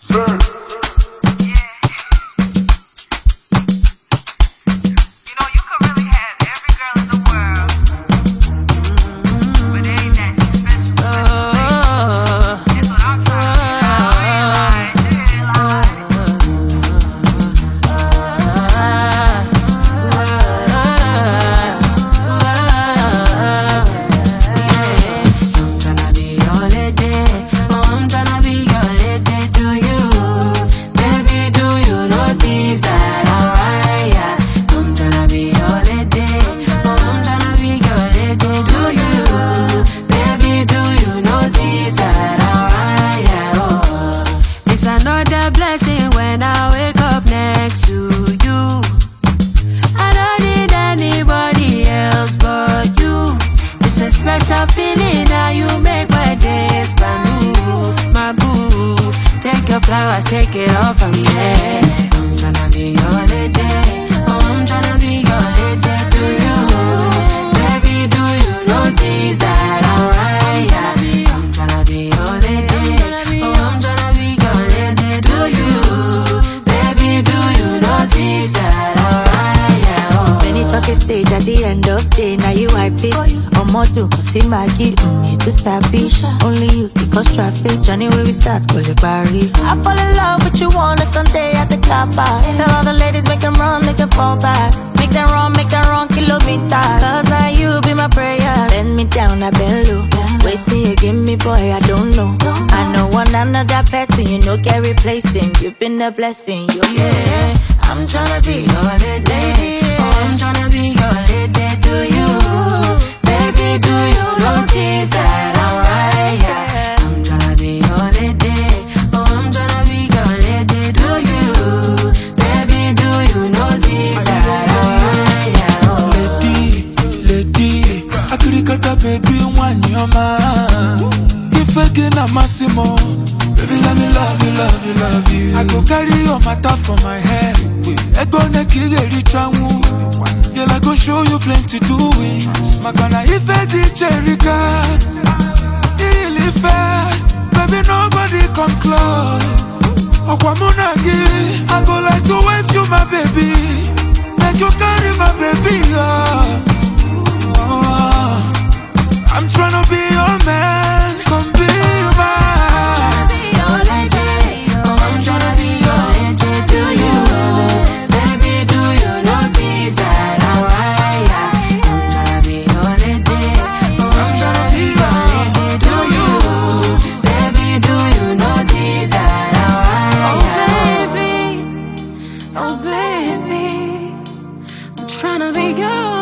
Flowers, take it all from me. Yeah. I'm tryna be your lady. Oh, I'm tryna be your lady to you. Baby, do you notice that I'm right? Yeah. I'm tryna be your lady. Oh, I'm tryna be your lady to you. Baby, do you notice that I'm right? Yeah. Oh. Many talking stage at the end of day. Now you wipe it. Moto, see my kid, me too sappy. Only you, because traffic. Johnny, where we start, call it Barry. I fall in love with you on a Sunday at the car park. Tell all the ladies, make them run, make them fall back. Make them run, kilometers. Cause now you be my prayer. Send me down, I been low. Wait till you give me, boy, I don't know. I know one another person, you know, get replacing. You've been a blessing, you yeah. I'm tryna be your lady. Oh, I'm tryna be your lady to you. Baby, do you notice that I'm right? Yeah. I'm tryna be your lady. Oh, I'm tryna be your lady. Do you? Baby, do you notice that I'm right? Yeah. Oh. Lady, Agricata baby, one your man. If I get a massimo, baby, let me love you. I go carry your matter for my head. I go make you get rich and woo. Girl, I go show you plenty doings. Makana if I did cherry card, really fair. Baby, nobody come close. Okwamunagi, I go like to wave you, my baby. Make you carry my baby, I'm tryna be your man. Come be mine. Your lady. Oh, I'm tryna be your lady. Do you? Baby, do you notice that I'm right? I'm tryna be your lady. Oh, I'm tryna be your lady. Do you? Baby, do you notice that I'm right? Oh baby, I'm tryna be your